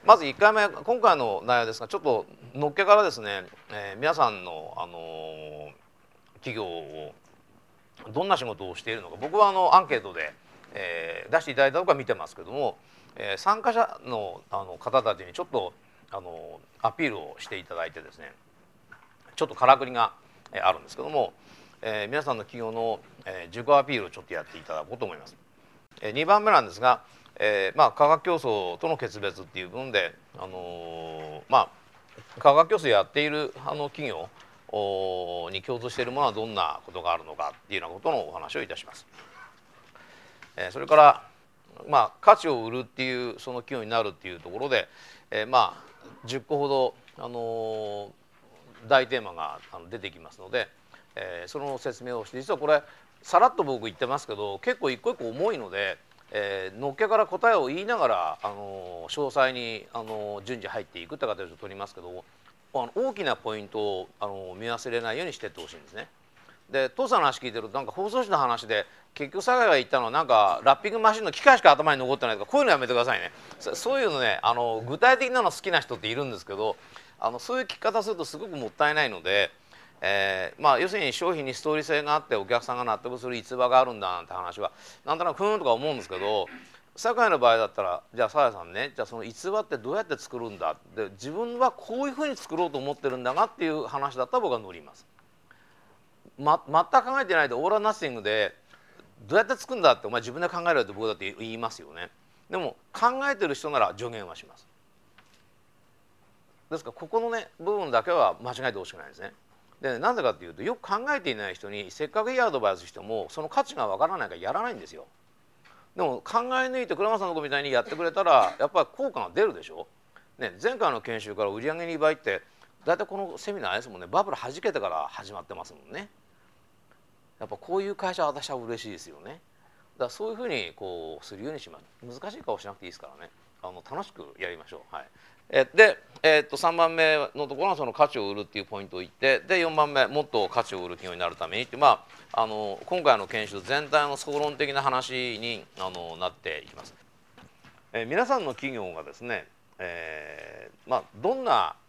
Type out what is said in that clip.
まず1回目、今回の内容ですが、ちょっとのっけからですね、皆さんの、企業をどんな仕事をしているのか、僕はアンケートで、出していただいたところ見てますけども、参加者の、方たちにちょっとアピールをしていただいてですね、ちょっとからくりがあるんですけども、皆さんの企業の、自己アピールをちょっとやっていただこうと思います。2番目なんですが、価格競争との決別っていう部分で、価格競争やっている企業に共通しているものはどんなことがあるのかっていうようなことのお話をいたします。それから、価値を売るっていうその企業になるっていうところで、10個ほど、大テーマが出てきますので、その説明をして、実はこれさらっと僕言ってますけど、結構一個一個重いので、のっけから答えを言いながら詳細に順次入っていくって形を取りますけど、大きなポイントを見忘れないようにしていってほしいんですね。で父さんの話聞いてると、なんか放送紙の話で結局酒井が言ったのはなんかラッピングマシンの機械しか頭に残ってないとか、こういうのやめてくださいね。そういうのね、具体的なの好きな人っているんですけど、そういう聞き方するとすごくもったいないので、要するに商品にストーリー性があってお客さんが納得する逸話があるんだなんて話はなんとなくふーんとか思うんですけど、酒井の場合だったら、じゃあ酒井さんね、じゃあその逸話ってどうやって作るんだって、自分はこういうふうに作ろうと思ってるんだがっていう話だったら僕は乗ります。全く考えてないでオーラナッシングでどうやって作るんだって、お前自分で考えろって僕だって言いますよね。でも考えてる人なら助言はします。ですからここのね部分だけは間違えてほしくないですね。でなぜかというと、よく考えていない人にせっかくいいアドバイスしてもその価値がわからないからやらないんですよ。でも考え抜いて倉松さんのとこみたいにやってくれたらやっぱり効果が出るでしょ。ね、前回の研修から売上2倍って大体このセミナーですもんね、バブル弾けてから始まってますもんね。やっぱこういう会社は私は嬉しいですよね。だからそういうふうにこうするようにします。難しい顔しなくていいですからね。楽しくやりましょう。はい。で、3番目のところはその価値を売るっていうポイントを言って、で4番目、もっと価値を売る企業になるためにって、今回の研修全体の総論的な話になっていきます。皆さんの企業がですね、どんな